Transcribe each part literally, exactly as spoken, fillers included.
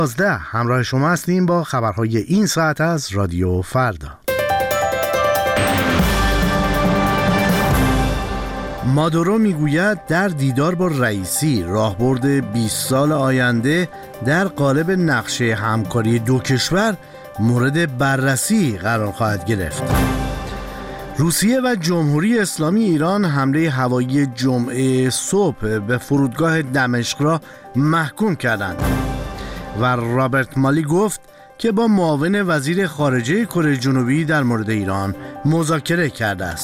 یازده همراه شما هستیم با خبرهای این ساعت از رادیو فردا. مادورو میگوید در دیدار با رئیسی راهبرد بیست سال آینده در قالب نقشه همکاری دو کشور مورد بررسی قرار خواهد گرفت. روسیه و جمهوری اسلامی ایران حمله هوایی جمعه صبح به فرودگاه دمشق را محکوم کردند و رابرت مالی گفت که با معاون وزیر خارجه کره جنوبی در مورد ایران مذاکره کرده است.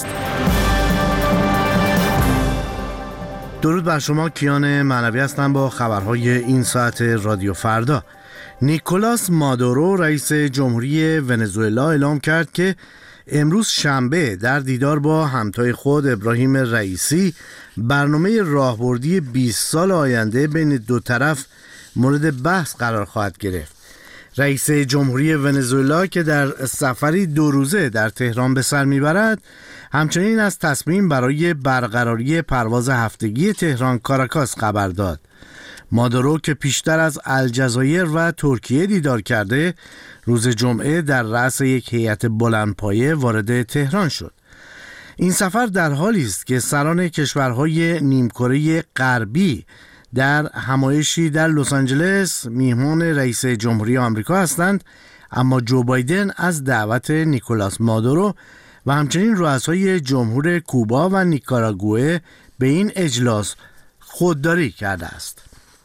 درود بر شما، کیان معنوی هستم با خبرهای این ساعت رادیو فردا. نیکولاس مادورو رئیس جمهوری ونزوئلا اعلام کرد که امروز شنبه در دیدار با همتای خود ابراهیم رئیسی برنامه راهبردی بیست سال آینده بین دو طرف مورد بحث قرار خواهد گرفت. رئیس جمهوری ونزوئلا که در سفری دو روزه در تهران به سر میبرد همچنین از تصمیم برای برقراری پرواز هفتگی تهران کاراکاس خبر داد. مادورو که پیشتر از الجزایر و ترکیه دیدار کرده روز جمعه در رأس یک هیئت بلندپایه وارد تهران شد. این سفر در حالی است که سران کشورهای نیمکره غربی در همایشی در لس آنجلس میهمان رئیس جمهوری آمریکا هستند، اما جو بایدن از دعوت نیکولاس مادورو و همچنین رؤسای جمهور کوبا و نیکاراگوئه به این اجلاس خودداری کرده است.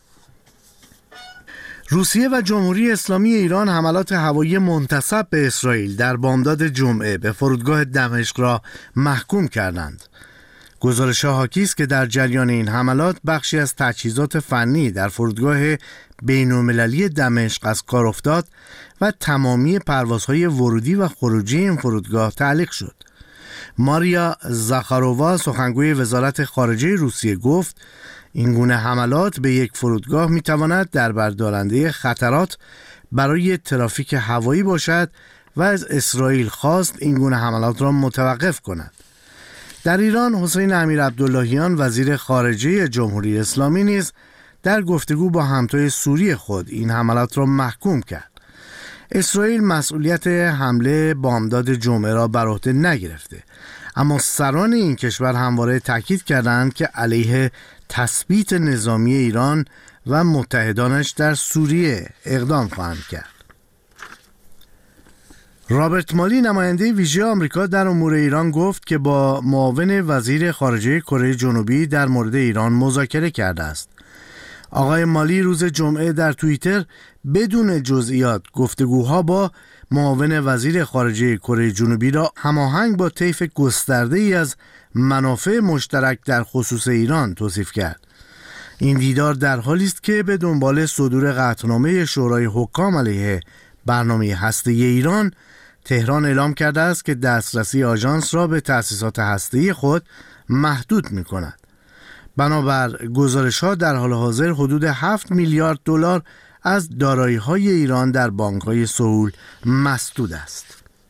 روسیه و جمهوری اسلامی ایران حملات هوایی منتسب به اسرائیل در بامداد جمعه به فرودگاه دمشق را محکوم کردند. گزارش‌ها حاکی است که در جریان این حملات بخشی از تجهیزات فنی در فرودگاه بین‌المللی دمشق از کار افتاد و تمامی پروازهای ورودی و خروجی این فرودگاه تعلیق شد. ماریا زاخارووا سخنگوی وزارت خارجه روسیه گفت این گونه حملات به یک فرودگاه می‌تواند در بردارنده خطرات برای ترافیک هوایی باشد و از اسرائیل خواست این گونه حملات را متوقف کند. در ایران حسین امیرعبداللهیان وزیر خارجه جمهوری اسلامی نیز در گفتگو با همتای سوری خود این حملات را محکوم کرد. اسرائیل مسئولیت حمله بامداد جمعه را بر عهده نگرفته، اما سران این کشور همواره تاکید کردند که علیه تثبیت نظامی ایران و متحدانش در سوریه اقدام خواهند کرد. رابرت مالی نماینده ویژه آمریکا در امور ایران گفت که با معاون وزیر خارجه کره جنوبی در مورد ایران مذاکره کرده است. آقای مالی روز جمعه در توییتر بدون جزئیات گفتگوها با معاون وزیر خارجه کره جنوبی را هماهنگ با طیف گسترده ای از منافع مشترک در خصوص ایران توصیف کرد. این دیدار در حالی است که به دنبال صدور قطعنامه شورای حکام علیه برنامه هسته‌ای ایران، تهران اعلام کرده است که دسترسی آژانس را به تأسیسات هسته‌ای خود محدود می‌کند. بنابر گزارش‌ها در حال حاضر حدود هفت میلیارد دلار از دارایی‌های ایران در بانک‌های سئول مسدود است.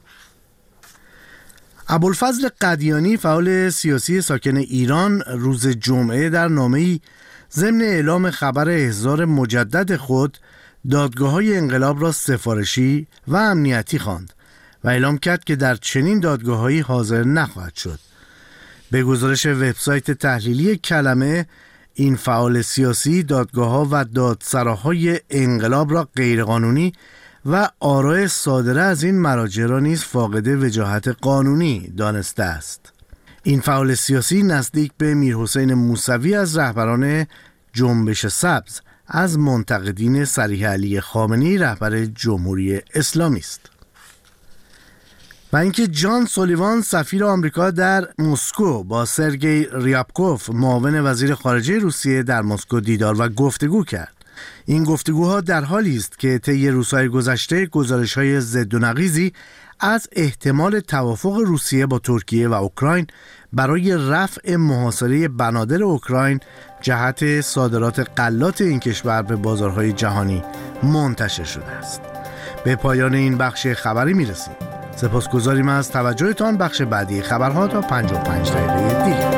ابوالفضل قدیانی فعال سیاسی ساکن ایران روز جمعه در نامه‌ای ضمن اعلام خبر احضار مجدد خود دادگاه‌های انقلاب را سفارشی و امنیتی خواند و اعلام کرد که در چنین دادگاه‌هایی حاضر نخواهد شد. به گزارش وبسایت تحلیلی کلمه، این فعال سیاسی دادگاه‌ها و دادسراهای انقلاب را غیرقانونی و آراء صادره از این مراجع را نیز فاقد وجاهت قانونی دانسته است. این فعال سیاسی نزدیک به میرحسین موسوی از رهبران جنبش سبز از منتقدین صریح علی خامنه‌ای رهبر جمهوری اسلامی است. و اینکه جان سولیوان سفیر آمریکا در مسکو با سرگئی ریابکوف معاون وزیر خارجه روسیه در مسکو دیدار و گفتگو کرد. این گفتگوها در حالی است که طی روزهای گذشته گزارش‌های ضد و نقیضی از احتمال توافق روسیه با ترکیه و اوکراین برای رفع محاصره بنادر اوکراین جهت صادرات غلات این کشور به بازارهای جهانی منتشر شده است. به پایان این بخش خبری میرسیم. سپاسگزاریم از توجهتان. بخش بعدی خبرها تا پنجاه و پنج دقیقه دیگر.